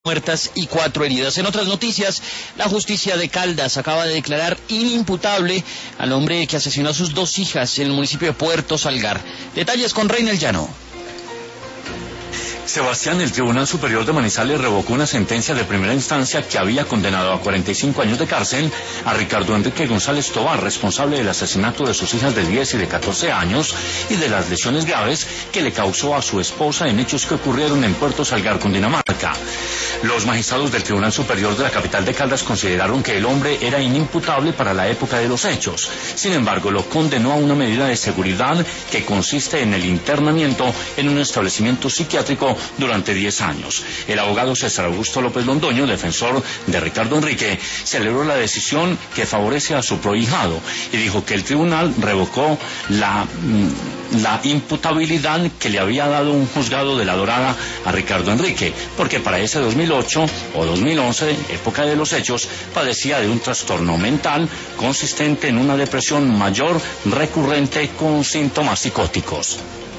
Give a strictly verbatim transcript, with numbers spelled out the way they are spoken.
muertas y cuatro heridas. En otras noticias, la justicia de Caldas acaba de declarar inimputable al hombre que asesinó a sus dos hijas en el municipio de Puerto Salgar. Detalles con Reynel Llano. Sebastián, el Tribunal Superior de Manizales revocó una sentencia de primera instancia que había condenado a cuarenta y cinco años de cárcel a Ricardo Enrique González Tovar, responsable del asesinato de sus hijas de diez y de catorce años y de las lesiones graves que le causó a su esposa en hechos que ocurrieron en Puerto Salgar, Cundinamarca. Los magistrados del Tribunal Superior de la capital de Caldas consideraron que el hombre era inimputable para la época de los hechos. Sin embargo, lo condenó a una medida de seguridad que consiste en el internamiento en un establecimiento psiquiátrico durante diez años. El abogado César Augusto López Londoño, defensor de Ricardo Enrique, celebró la decisión que favorece a su prohijado y dijo que el tribunal revocó la, la imputabilidad que le había dado un juzgado de La Dorada a Ricardo Enrique, porque para ese dos mil ocho o dos mil once, época de los hechos, padecía de un trastorno mental consistente en una depresión mayor recurrente con síntomas psicóticos.